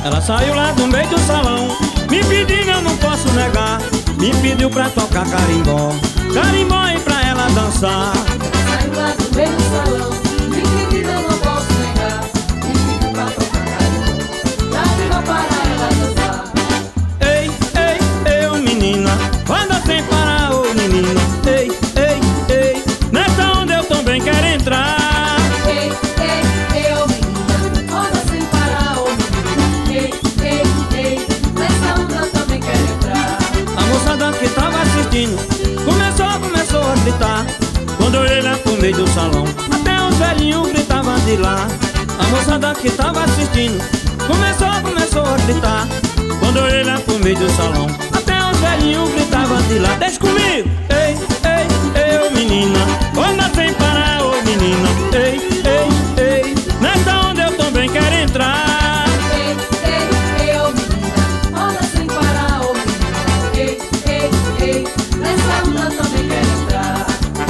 Ela saiu lá do meio do salão, me pedindo, eu não posso negar. Me pediu pra tocar carimbó, carimbó e pra ela dançar. Saiu lá do meio do salão, me pedindo, eu não posso negar. Me pediu pra tocar carimbó, carimbó para ela dançar. Ei, ei, ei, ô menina, roda sem parar, ô menina. Ei, ei, ei, nessa onda eu também quero entrar. Ei, ei, ei, ô menina, roda sem parar, ô menina. Ei, ei, ei, nessa onda eu também quero entrar. A moçada que tava assistindo começou a gritar. Quando eu olhei lá pro meio do salão, até os velhinhos gritavam de lá. A moçada que tava assistindo começou a gritar. Quando eu olhei lá pro meio do salão, até os velhinhos gritavam de lá. Deixa comigo! Ei, ei, ei, ô menina, roda sem parar, ô menina. Ei, ei, ei, nessa onda eu também quero entrar. Ei, ei, ei, ô menina, roda sem parar, ô menina. Ei, ei, ei, nessa onda eu também quero entrar.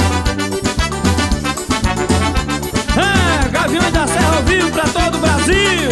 É, Gaviões da Serra ao vivo pra todo o Brasil.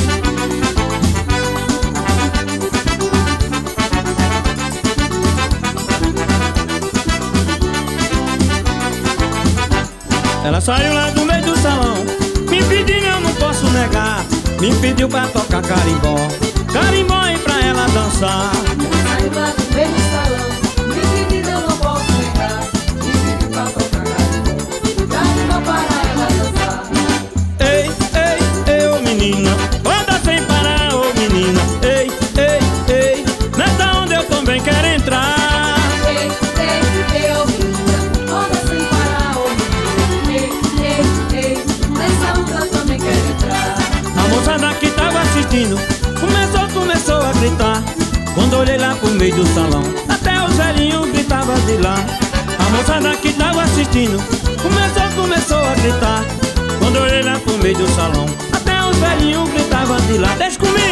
Ela saiu lá do meio do salão, me pedindo, eu não posso negar. Me pediu pra tocar carimbó, carimbó e pra ela dançar. Saiu lá do meio do salão, me pedindo, eu não posso negar. Me pediu pra tocar carimbó, carimbó para ela dançar. Ei, ei, ei, ô menina, roda sem parar, ô menina. Ei, ei, ei, nessa onda eu também quero entrar. Ei, ei, ei, ô menina, roda sem parar, ô menina. Ei, ei, ei, nessa onda eu também quero entrar. A moçada que tava assistindo começou a gritar. Quando eu olhei lá pro meio do salão, até os velhinhos gritavam de lá. A moçada que tava assistindo começou a gritar. Quando eu olhei lá pro meio do salão, até os velhinhos gritavam de lá. Deixa comigo!